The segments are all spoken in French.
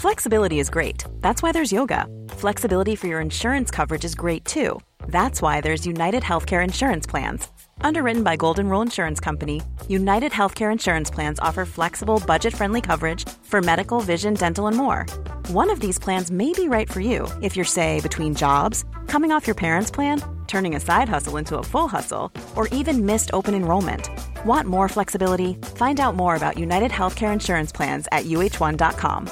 Flexibility is great. That's why there's yoga. Flexibility for your insurance coverage is great too. That's why there's United Healthcare Insurance Plans. Underwritten by Golden Rule Insurance Company, United Healthcare Insurance Plans offer flexible, budget-friendly coverage for medical, vision, dental, and more. One of these plans may be right for you if you're, say, between jobs, coming off your parents' plan, turning a side hustle into a full hustle, or even missed open enrollment. Want more flexibility? Find out more about United Healthcare Insurance Plans at uh1.com.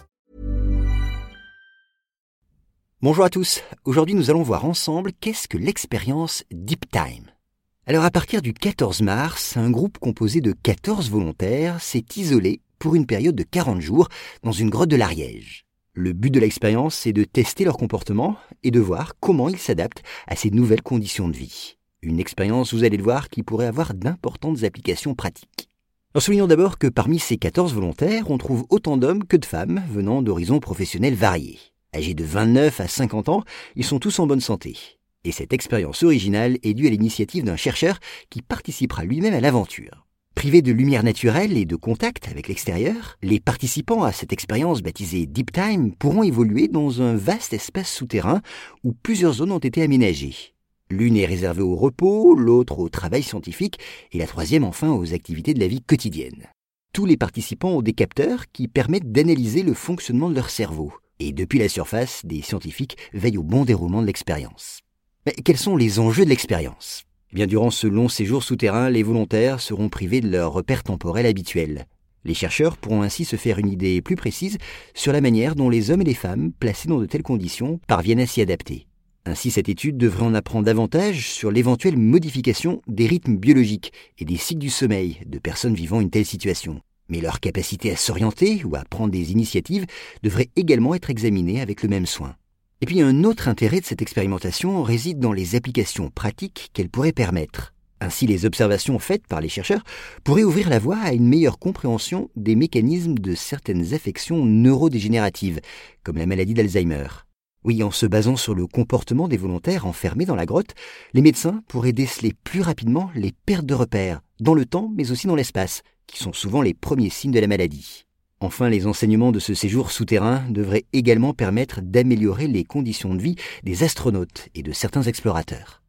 Bonjour à tous, aujourd'hui nous allons voir ensemble qu'est-ce que l'expérience Deep Time. Alors à partir du 14 mars, un groupe composé de 14 volontaires s'est isolé pour une période de 40 jours dans une grotte de l'Ariège. Le but de l'expérience, c'est de tester leur comportement et de voir comment ils s'adaptent à ces nouvelles conditions de vie. Une expérience, vous allez le voir, qui pourrait avoir d'importantes applications pratiques. Alors soulignons d'abord que parmi ces 14 volontaires, on trouve autant d'hommes que de femmes venant d'horizons professionnels variés. Âgés de 29 à 50 ans, ils sont tous en bonne santé. Et cette expérience originale est due à l'initiative d'un chercheur qui participera lui-même à l'aventure. Privés de lumière naturelle et de contact avec l'extérieur, les participants à cette expérience baptisée Deep Time pourront évoluer dans un vaste espace souterrain où plusieurs zones ont été aménagées. L'une est réservée au repos, l'autre au travail scientifique et la troisième enfin aux activités de la vie quotidienne. Tous les participants ont des capteurs qui permettent d'analyser le fonctionnement de leur cerveau. Et depuis la surface, des scientifiques veillent au bon déroulement de l'expérience. Mais quels sont les enjeux de l'expérience ? Eh bien, durant ce long séjour souterrain, les volontaires seront privés de leurs repères temporels habituels. Les chercheurs pourront ainsi se faire une idée plus précise sur la manière dont les hommes et les femmes, placés dans de telles conditions, parviennent à s'y adapter. Ainsi, cette étude devrait en apprendre davantage sur l'éventuelle modification des rythmes biologiques et des cycles du sommeil de personnes vivant une telle situation. Mais leur capacité à s'orienter ou à prendre des initiatives devrait également être examinée avec le même soin. Et puis un autre intérêt de cette expérimentation réside dans les applications pratiques qu'elle pourrait permettre. Ainsi, les observations faites par les chercheurs pourraient ouvrir la voie à une meilleure compréhension des mécanismes de certaines affections neurodégénératives, comme la maladie d'Alzheimer. Oui, en se basant sur le comportement des volontaires enfermés dans la grotte, les médecins pourraient déceler plus rapidement les pertes de repères, dans le temps mais aussi dans l'espace, qui sont souvent les premiers signes de la maladie. Enfin, les enseignements de ce séjour souterrain devraient également permettre d'améliorer les conditions de vie des astronautes et de certains explorateurs.